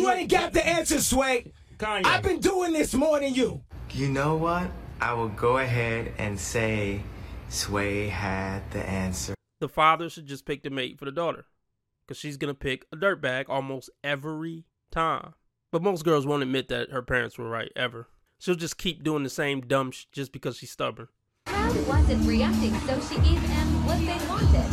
You ain't got the answer, Sway. Kanye. I've been doing this more than you. You know what? I will go ahead and say Sway had the answer. The father should just pick the mate for the daughter, because she's going to pick a dirtbag almost every time. But most girls won't admit that her parents were right, ever. She'll just keep doing the same dumb shit just because she's stubborn. How wasn't reacting, so she gave them what they wanted.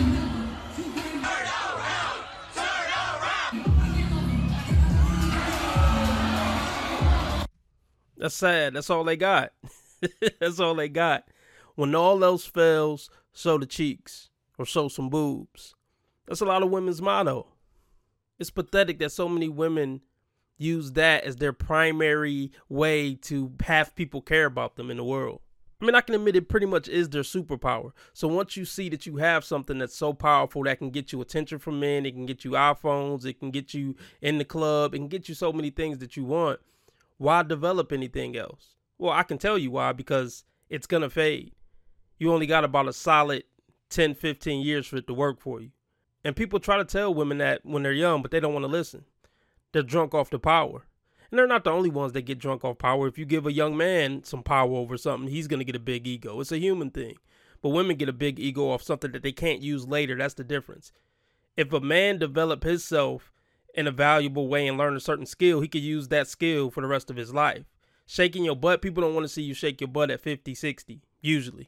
That's sad. That's all they got. That's all they got. When all else fails, show the cheeks or show some boobs. That's a lot of women's motto. It's pathetic that so many women use that as their primary way to have people care about them in the world. I mean, I can admit it pretty much is their superpower. So once you see that you have something that's so powerful that can get you attention from men, it can get you iPhones, it can get you in the club, it can get you so many things that you want, why develop anything else? Well, I can tell you why, because it's going to fade. You only got about a solid 10, 15 years for it to work for you. And people try to tell women that when they're young, but they don't want to listen. They're drunk off the power. And they're not the only ones that get drunk off power. If you give a young man some power over something, he's going to get a big ego. It's a human thing. But women get a big ego off something that they can't use later. That's the difference. If a man develop himself in a valuable way and learn a certain skill, he could use that skill for the rest of his life. Shaking your butt, people don't want to see you shake your butt at 50, 60, usually.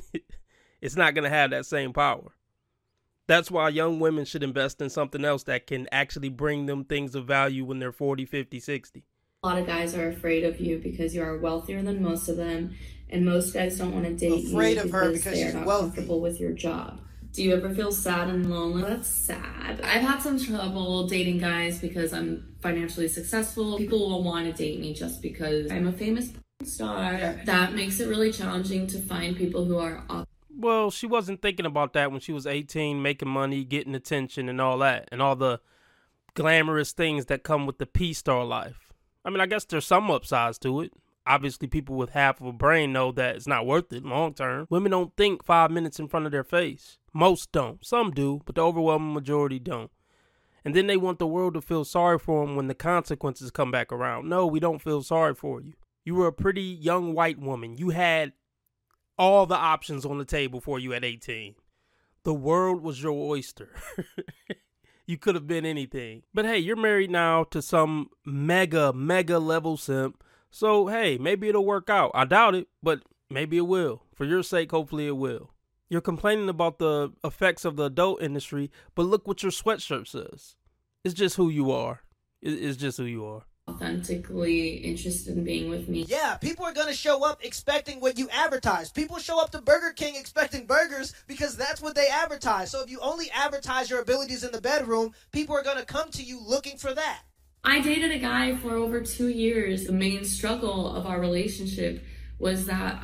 It's not going to have that same power. That's why young women should invest in something else that can actually bring them things of value when they're 40, 50, 60. A lot of guys are afraid of you because you are wealthier than most of them, and most guys don't want to date you because they are not comfortable with your job. Do you ever feel sad and lonely? That's sad. I've had some trouble dating guys because I'm financially successful. People will want to date me just because I'm a famous star. That makes it really challenging to find people who are Well, she wasn't thinking about that when she was 18, making money, getting attention and all that, and all the glamorous things that come with the P-star life. I mean, I guess there's some upsides to it. Obviously, people with half of a brain know that it's not worth it long term. Women don't think 5 minutes in front of their face. Most don't. Some do, but the overwhelming majority don't. And then they want the world to feel sorry for them when the consequences come back around. No, we don't feel sorry for you. You were a pretty young white woman. You had all the options on the table for you at 18. The world was your oyster. You could have been anything. But hey, you're married now to some mega level simp. So hey, maybe it'll work out. I doubt it, but maybe it will. For your sake, hopefully it will. You're complaining about the effects of the adult industry, but look what your sweatshirt says. It's just who you are. It's just who you are. Authentically interested in being with me. Yeah, people are going to show up expecting what you advertise. People show up to Burger King expecting burgers because that's what they advertise. So if you only advertise your abilities in the bedroom, people are going to come to you looking for that. I dated a guy for over 2 years. The main struggle of our relationship was that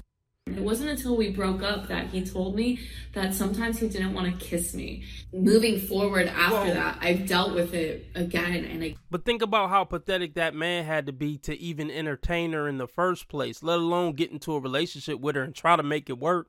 it wasn't until we broke up that he told me that sometimes he didn't want to kiss me. Moving forward after that, I've dealt with it again and again. But think about how pathetic that man had to be to even entertain her in the first place, let alone get into a relationship with her and try to make it work.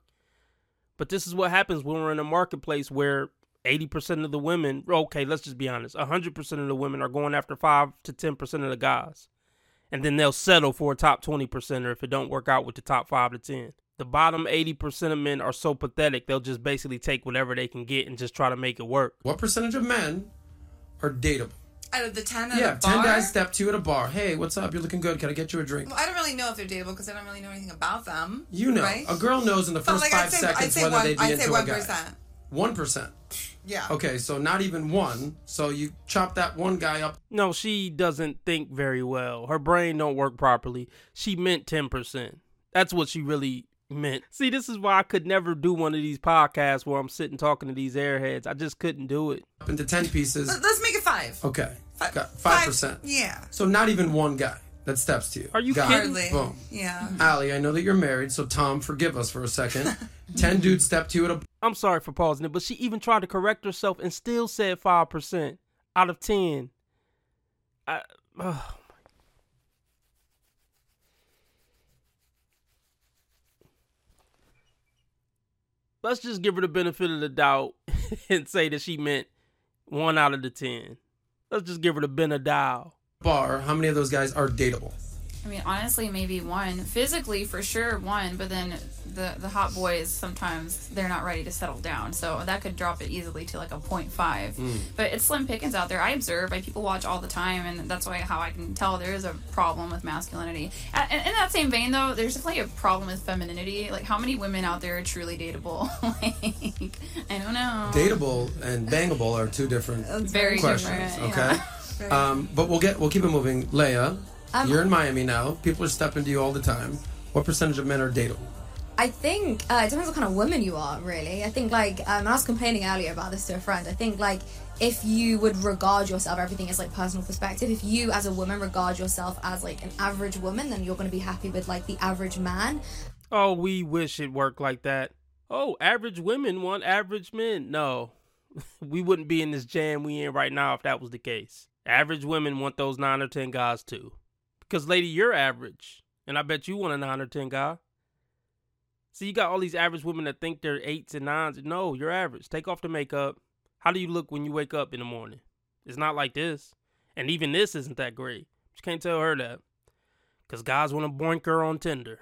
But this is what happens when we're in a marketplace where 80% of the women, okay, let's just be honest, 100% of the women are going after 5 to 10% of the guys. And then they'll settle for a top 20% or if it don't work out with the top 5 to 10. The bottom 80% of men are so pathetic, they'll just basically take whatever they can get and just try to make it work. What percentage of men are dateable? Out of the 10 at a bar? 10 guys step to you at a bar. Hey, what's up? You're looking good. Can I get you a drink? Well, I don't really know if they're dateable because I don't really know anything about them. You know. Right? A girl knows in the first 5 seconds whether they'd be into a guy. 1%. Yeah. Okay, so not even one. So you chop that one guy up. No, she doesn't think very well. Her brain don't work properly. She meant 10%. That's what she really meant. See, this is why I could never do one of these podcasts where I'm sitting talking to these airheads. I just couldn't do it. Up into 10 pieces. Let's make it 5. Okay. 5%. Yeah. So not even one guy that steps to you. Are you kidding? Hardly. Boom. Yeah. Allie, I know that you're married, so Tom, forgive us for a second. 10 dudes step to you at a... I'm sorry for pausing it, but she even tried to correct herself and still said 5% out of 10. Let's just give her the benefit of the doubt and say that she meant 1 out of the 10. Let's just give her the Benadryl. Bar, how many of those guys are dateable? I mean, honestly, maybe one. Physically, for sure, one. But then the hot boys, sometimes they're not ready to settle down. So that could drop it easily to like a 0.5. But it's slim pickings out there. I observe. People watch all the time. And that's how I can tell there is a problem with masculinity. And in that same vein, though, there's definitely a problem with femininity. Like, how many women out there are truly dateable? Like, I don't know. Dateable and bangable are two different very questions. Different, okay? Yeah. But we'll keep it moving. Leia. You're in Miami now. People are stepping to you all the time. What percentage of men are dateable? I think it depends what kind of woman you are, really. I think, like, I was complaining earlier about this to a friend. I think, like, if you would regard yourself, everything is, like, personal perspective. If you, as a woman, regard yourself as, like, an average woman, then you're going to be happy with, like, the average man. Oh, we wish it worked like that. Oh, average women want average men. No, we wouldn't be in this jam we in right now if that was the case. Average women want those 9 or 10 guys, too. Because, lady, you're average. And I bet you want a 9 or 10 guy. See, you got all these average women that think they're 8s and 9s. No, you're average. Take off the makeup. How do you look when you wake up in the morning? It's not like this. And even this isn't that great. You can't tell her that. Because guys want to boink her on Tinder.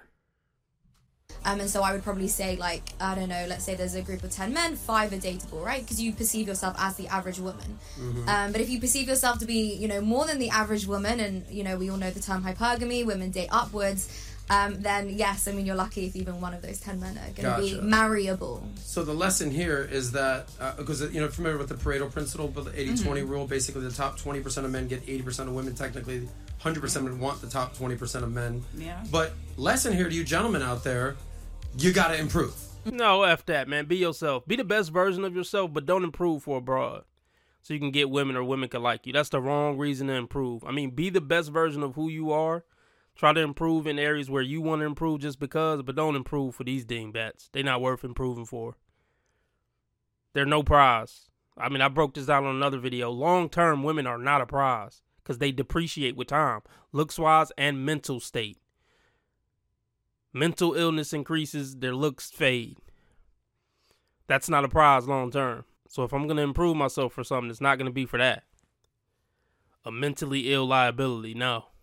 And so I would probably say, like, I don't know, let's say there's a group of 10 men, 5 are dateable, right? Because you perceive yourself as the average woman. But if you perceive yourself to be, more than the average woman, and, we all know the term hypergamy, women date upwards, then yes, I mean, you're lucky if even one of those 10 men are going to be marryable. So the lesson here is that, because, familiar with the Pareto principle, but the 80-20 rule, basically the top 20% of men get 80% of women. Technically, 100% of men want the top 20% of men. Yeah. But lesson here to you gentlemen out there, you got to improve. No, F that, man. Be yourself. Be the best version of yourself, but don't improve for a broad. So you can get women or women can like you. That's the wrong reason to improve. I mean, be the best version of who you are. Try to improve in areas where you want to improve just because, but don't improve for these dingbats. They're not worth improving for. They're no prize. I mean, I broke this down on another video. Long-term, women are not a prize because they depreciate with time, looks-wise and mental state. Mental illness increases, their looks fade. That's not a prize long-term. So if I'm going to improve myself for something, it's not going to be for that. A mentally ill liability, no.